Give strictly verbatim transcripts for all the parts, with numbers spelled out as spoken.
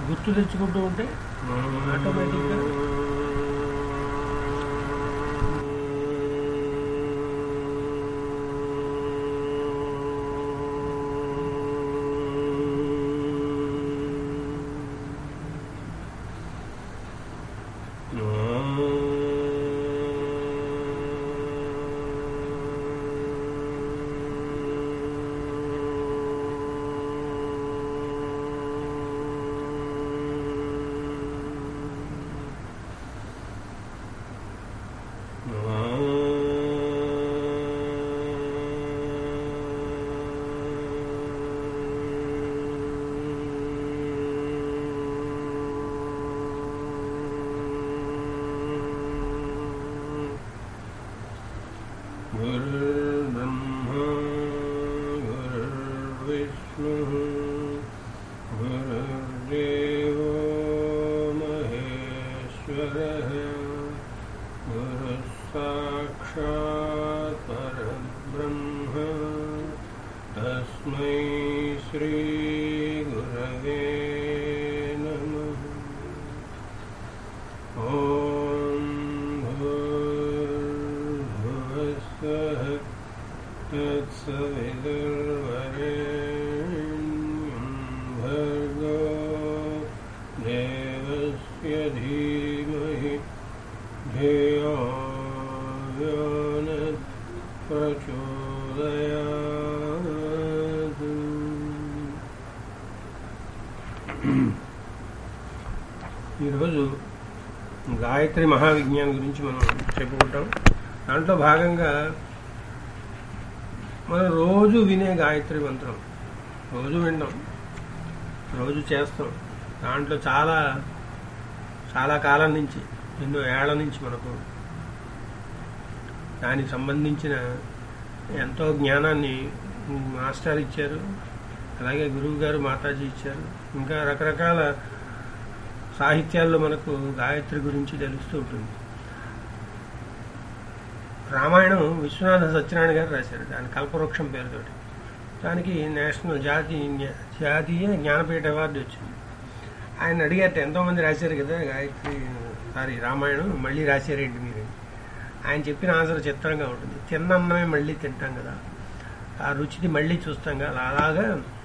గుర్తు తెచ్చుకుంటూ ఉంటే ఆటోమేటిక్గా గురుర్బ్రహ్మా గురుర్విష్ణుః గురుర్దేవో మహేశ్వరః గురుః సాక్షాత్ పరబ్రహ్మ తస్మై శ్రీ గురవే నమః. ఓం భూర్భువస్సః తత్సవితుర్వరేణ్యం భర్గో దేవస్య ధీమహి ధియో యో న ప్రచోదయాత్. ఈరోజు గాయత్రి మహావిజ్ఞానం గురించి మనం చెప్పుకుంటాం. దాంట్లో భాగంగా మనం రోజు వినే గాయత్రి మంత్రం రోజు వింటాం, రోజు చేస్తాం. దాంట్లో చాలా చాలా కాలం నుంచి, ఎన్నో ఏళ్ల నుంచి మనకు దానికి సంబంధించిన ఎంతో జ్ఞానాన్ని మాస్టర్ ఇచ్చారు, అలాగే గురువు గారు మాతాజీ ఇచ్చారు. ఇంకా రకరకాల సాహిత్యాల్లో మనకు గాయత్రి గురించి తెలుస్తూ ఉంటుంది. రామాయణం విశ్వనాథ సత్యనారాయణ గారు రాశారు, దాని కల్పవృక్షం పేరుతోటి. దానికి నేషనల్ జాతీయ జాతీయ జ్ఞానపీఠ అవార్డు వచ్చింది. ఆయన అడిగారు, ఎంతోమంది రాశారు కదా గాయత్రి సారీ రామాయణం, మళ్ళీ రాశారేంటి మీరు? ఆయన చెప్పిన ఆన్సర్ చిత్రంగా ఉంటుంది. తిన్నన్నమే మళ్ళీ తింటాం కదా, ఆ రుచిని మళ్ళీ చూస్తాం కదా, అలాగా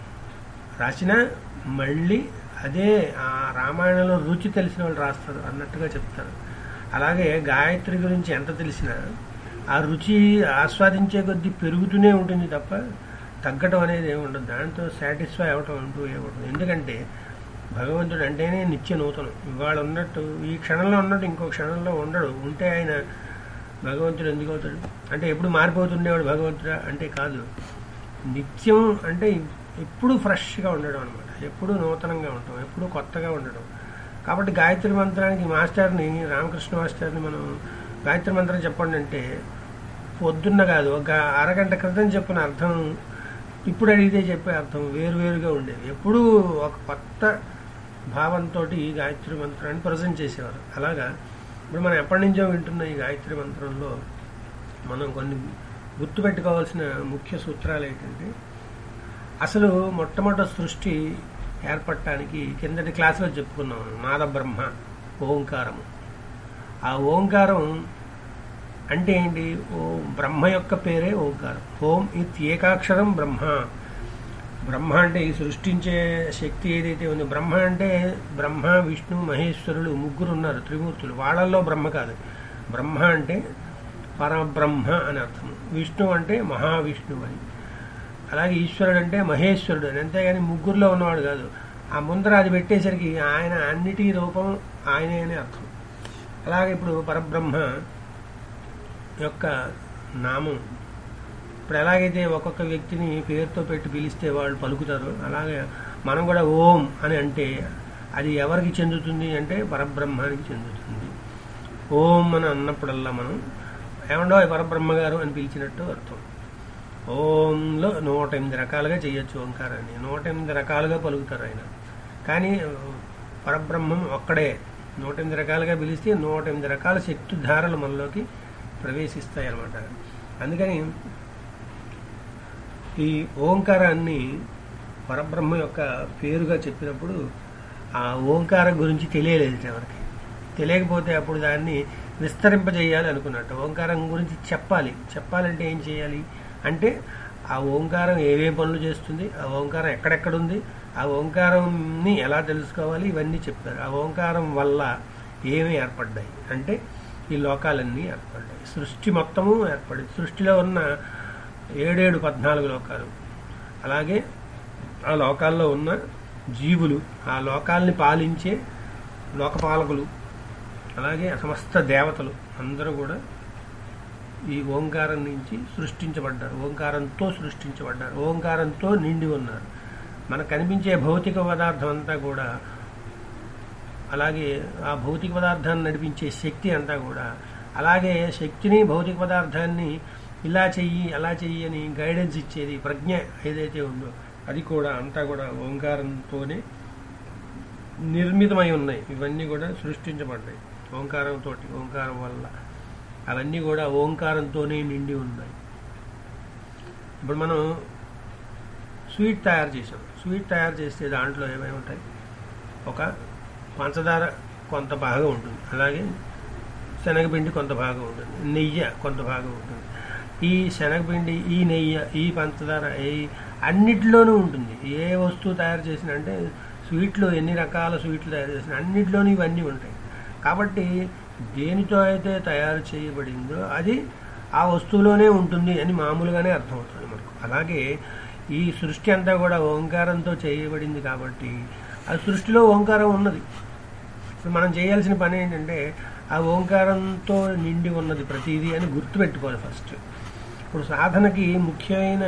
రాసిన మళ్ళీ అదే ఆ రామాయణంలో రుచి తెలిసిన వాళ్ళు రాస్తారు అన్నట్టుగా చెప్తారు. అలాగే గాయత్రి గురించి ఎంత తెలిసినా ఆ రుచి ఆస్వాదించే కొద్దీ పెరుగుతూనే ఉంటుంది తప్ప తగ్గటం అనేది ఏమి ఉండదు. దాంతో సాటిస్ఫై అవ్వటం అంటూ ఏముండదు. ఎందుకంటే భగవంతుడు అంటేనే నిత్య నూతనం. ఇవాళ ఉన్నట్టు ఈ క్షణంలో ఉన్నట్టు ఇంకో క్షణంలో ఉండడు. ఉంటే ఆయన భగవంతుడు ఎందుకు అవుతాడు? అంటే ఎప్పుడు మారిపోతుండేవాడు భగవంతుడా అంటే కాదు. నిత్యం అంటే ఎప్పుడు ఫ్రెష్గా ఉండడం అనమాట, ఎప్పుడు నూతనంగా ఉండటం, ఎప్పుడు కొత్తగా ఉండడం. కాబట్టి గాయత్రి మంత్రానికి మాస్టర్ని, రామకృష్ణ మాస్టర్ని మనం గాయత్రి మంత్రం చెప్పండి అంటే పొద్దున్న కాదు, ఒక అరగంట క్రితం చెప్పిన అర్థం ఇప్పుడు అడిగితే చెప్పే అర్థం వేరువేరుగా ఉండేది. ఎప్పుడూ ఒక కొత్త భావంతో ఈ గాయత్రి మంత్రాన్ని ప్రజెంట్ చేసేవారు. అలాగా ఇప్పుడు మనం ఎప్పటి నుంచో వింటున్న ఈ గాయత్రి మంత్రంలో మనం కొన్ని గుర్తుపెట్టుకోవాల్సిన ముఖ్య సూత్రాలు ఏంటంటే, అసలు మొట్టమొదటి సృష్టి ఏర్పడటానికి కిందటి క్లాసులో చెప్పుకున్నాం నాద బ్రహ్మ ఓంకారము. ఆ ఓంకారం అంటే ఏంటి? ఓ బ్రహ్మ యొక్క పేరే ఓంకారం. ఓం ఇత్ ఏకాక్షరం బ్రహ్మ. బ్రహ్మ అంటే ఈ సృష్టించే శక్తి ఏదైతే ఉందో, బ్రహ్మ అంటే బ్రహ్మ విష్ణు మహేశ్వరులు ముగ్గురు ఉన్నారు, త్రిమూర్తులు. వాళ్ళల్లో బ్రహ్మ కాదు. బ్రహ్మ అంటే పరబ్రహ్మ అని అర్థం. విష్ణు అంటే మహావిష్ణువు అని, అలాగే ఈశ్వరుడు అంటే మహేశ్వరుడు అని. అంతేగాని ముగ్గురులో ఉన్నవాడు కాదు. ఆ ముందర అది పెట్టేసరికి ఆయన అన్నిటి రూపం ఆయనే అని అర్థం. అలాగే ఇప్పుడు పరబ్రహ్మ యొక్క నామం, ఇప్పుడు ఎలాగైతే ఒక్కొక్క వ్యక్తిని పేరుతో పెట్టి పిలిస్తే వాళ్ళు పలుకుతారు, అలాగే మనం కూడా ఓం అని అంటే అది ఎవరికి చెందుతుంది అంటే పరబ్రహ్మానికి చెందుతుంది. ఓం అని అన్నప్పుడల్లా మనం ఏమండో పరబ్రహ్మ గారు అని పిలిచినట్టు అర్థం. ఓంలో నూట ఎనిమిది రకాలుగా చేయొచ్చు ఓంకారాన్ని, నూట ఎనిమిది రకాలుగా పలుకుతారు ఆయన. కానీ పరబ్రహ్మం ఒక్కడే. నూట ఎనిమిది రకాలుగా పిలిస్తే నూట ఎనిమిది రకాల శక్తి ధారలు మనలోకి ప్రవేశిస్తాయి అన్నమాట. అందుకని ఈ ఓంకారాన్ని పరబ్రహ్మ యొక్క పేరుగా చెప్పినప్పుడు ఆ ఓంకారం గురించి తెలియలేదు ఎవరికి. తెలియకపోతే అప్పుడు దాన్ని విస్తరింపజేయాలి అనుకున్నట్టు. ఓంకారం గురించి చెప్పాలి. చెప్పాలంటే ఏం చేయాలి అంటే ఆ ఓంకారం ఏవే పనులు చేస్తుంది, ఆ ఓంకారం ఎక్కడెక్కడ ఉంది, ఆ ఓంకారంని ఎలా తెలుసుకోవాలి, ఇవన్నీ చెప్పారు. ఆ ఓంకారం వల్ల ఏమి ఏర్పడ్డాయి అంటే ఈ లోకాలన్నీ ఏర్పడ్డాయి. సృష్టి మొత్తము ఏర్పడింది. సృష్టిలో ఉన్న ఏడేడు పద్నాలుగు లోకాలు, అలాగే ఆ లోకాల్లో ఉన్న జీవులు, ఆ లోకాల్ని పాలించే లోకపాలకులు, అలాగే సమస్త దేవతలు అందరూ కూడా ఈ ఓంకారం నుంచి సృష్టించబడ్డారు. ఓంకారంతో సృష్టించబడ్డారు. ఓంకారంతో నిండి ఉన్నారు. మనకు కనిపించే భౌతిక పదార్థం అంతా కూడా, అలాగే ఆ భౌతిక పదార్థాన్ని నడిపించే శక్తి అంతా కూడా, అలాగే శక్తిని భౌతిక పదార్థాన్ని ఇలా చెయ్యి అలా చెయ్యి అని గైడెన్స్ ఇచ్చేది ప్రజ్ఞ ఏదైతే ఉందో అది కూడా అంతా కూడా ఓంకారంతోనే నిర్మితమై ఉన్నాయి. ఇవన్నీ కూడా సృష్టించబడ్డాయి ఓంకారంతో. ఓంకారం వల్ల అవన్నీ కూడా ఓంకారంతోనే నిండి ఉన్నాయి. ఇప్పుడు మనం స్వీట్ తయారు చేసాం. స్వీట్ తయారు చేస్తే దాంట్లో ఏమేమి ఉంటాయి? ఒక పంచదార కొంత భాగం ఉంటుంది, అలాగే శనగపిండి కొంత భాగం ఉంటుంది, నెయ్యి కొంత భాగం ఉంటుంది. ఈ శనగపిండి, ఈ నెయ్యి, ఈ పంచదార, ఈ అన్నిటిలోనూ ఉంటుంది. ఏ వస్తువు తయారు చేసిన అంటే స్వీట్లు, ఎన్ని రకాల స్వీట్లు తయారు చేసిన అన్నిటిలోనూ ఇవన్నీ ఉంటాయి. కాబట్టి దేనితో అయితే తయారు చేయబడిందో అది ఆ వస్తువులోనే ఉంటుంది అని మామూలుగానే అర్థమవుతుంది మనకు. అలాగే ఈ సృష్టి అంతా కూడా ఓంకారంతో చేయబడింది కాబట్టి ఆ సృష్టిలో ఓంకారం ఉన్నది. ఇప్పుడు మనం చేయాల్సిన పని ఏంటంటే ఆ ఓంకారంతో నిండి ఉన్నది ప్రతిదీ అని గుర్తుపెట్టుకోవాలి ఫస్ట్. ఇప్పుడు సాధనకి ముఖ్యమైన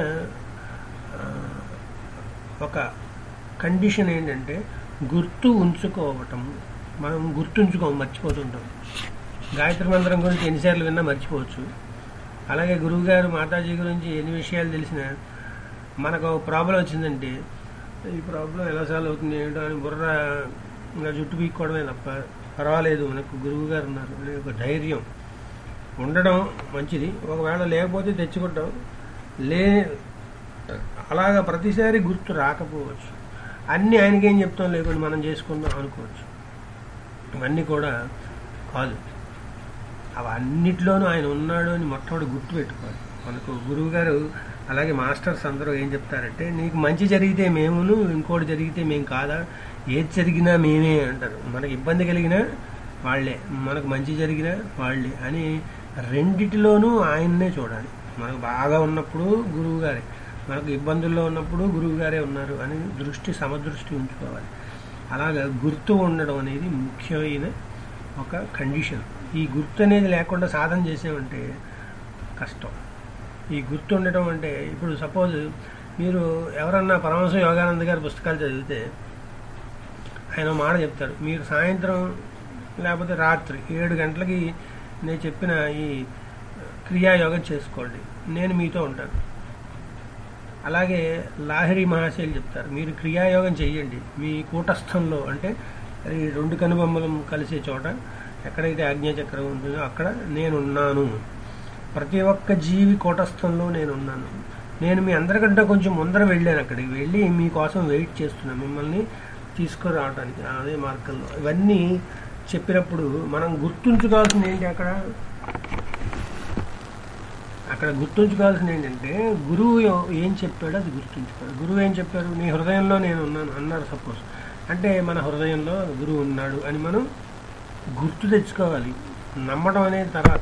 ఒక కండిషన్ ఏంటంటే గుర్తు ఉంచుకోవటం. మనం గుర్తుంచుకోం, మర్చిపోతుంటాం. గాయత్రి మంత్రం గురించి ఎన్నిసార్లు విన్నా మర్చిపోవచ్చు. అలాగే గురువుగారు మాతాజీ గురించి ఎన్ని విషయాలు తెలిసినా మనకు ప్రాబ్లం వచ్చిందంటే ఈ ప్రాబ్లం ఎలా సాల్వ్ అవుతుంది ఏంటో అని బుర్ర ఇంకా జుట్టు పీక్కోవడమే తప్ప పర్వాలేదు మనకు గురువు గారు ఉన్నారు అనే ఒక ధైర్యం ఉండడం మంచిది. ఒకవేళ లేకపోతే తెచ్చుకుంటాం. లే అలాగా ప్రతిసారి గుర్తు రాకపోవచ్చు. అన్నీ ఆయనకేం చెప్తాం, లేకుండా మనం చేసుకుందాం అనుకోవచ్చు. ఇవన్నీ కూడా కాదు. అవన్నిట్లోనూ ఆయన ఉన్నాడు అని మొట్టమొదటి గుర్తు పెట్టుకోవాలి. మనకు గురువు గారు అలాగే మాస్టర్స్ అందరూ ఏం చెప్తారంటే నీకు మంచి జరిగితే మేమును, ఇంకోటి జరిగితే మేము కాదా, ఏది జరిగినా మేమే అంటారు. మనకు ఇబ్బంది కలిగినా వాళ్లే, మనకు మంచి జరిగినా వాళ్లే అని రెండిటిలోనూ ఆయన్నే చూడాలి. మనకు బాగా ఉన్నప్పుడు గురువు గారే, మనకు ఇబ్బందుల్లో ఉన్నప్పుడు గురువు గారే ఉన్నారు అని దృష్టి సమదృష్టి ఉంచుకోవాలి. అలాగా గుర్తు ఉండడం అనేది ముఖ్యమైన ఒక కండిషన్. ఈ గుర్తు అనేది లేకుండా సాధన చేసామంటే కష్టం. ఈ గుర్తు ఉండటం అంటే ఇప్పుడు సపోజ్ మీరు ఎవరన్నా పరమహంస యోగానంద గారి పుస్తకాలు చదివితే ఆయన మాట చెప్తారు, మీరు సాయంత్రం లేకపోతే రాత్రి ఏడు గంటలకి నేను చెప్పిన ఈ క్రియాయోగం చేసుకోండి, నేను మీతో ఉంటాను. అలాగే లాహిరి మహాశయులు చెప్తారు, మీరు క్రియాయోగం చెయ్యండి మీ కూటస్థంలో, అంటే ఈ రెండు కనుబొమ్మలం కలిసే చోట ఎక్కడైతే ఆజ్ఞాచక్రం ఉంటుందో అక్కడ నేనున్నాను. ప్రతి ఒక్క జీవి కూటస్థంలో నేనున్నాను. నేను మీ అందరికంటే కొంచెం ముందర వెళ్ళాను, అక్కడికి వెళ్ళి మీకోసం వెయిట్ చేస్తున్నాను మిమ్మల్ని తీసుకురావడానికి అదే మార్గంలో. ఇవన్నీ చెప్పినప్పుడు మనం గుర్తుంచుకోవాల్సింది ఏంటి, అక్కడ అక్కడ గుర్తుంచుకోవాల్సింది ఏంటంటే గురువు ఏం చెప్పాడో అది గుర్తుంచుకోవాలి. గురువు ఏం చెప్పారు, నీ హృదయంలో నేను ఉన్నాను అన్నారు సపోజ్. అంటే మన హృదయంలో గురువు ఉన్నాడు అని మనం గుర్తు తెచ్చుకోవాలి. నమ్మడం అనేది తర్వాత.